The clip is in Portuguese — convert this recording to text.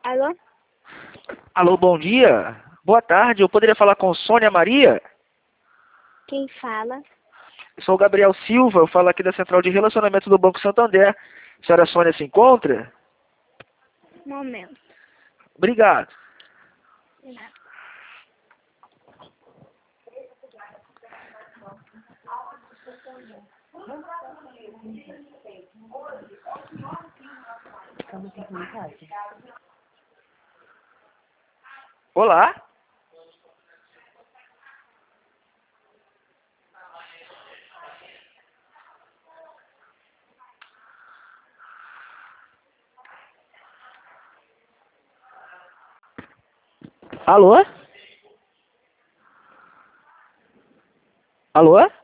Alô? Alô, bom dia. Boa tarde. Eu poderia falar com Sônia Maria? Quem fala? Eu sou o Gabriel Silva. Eu falo aqui da Central de Relacionamento do Banco Santander. A senhora Sônia se encontra? Momento. Obrigado. Olá. Alô? Alô?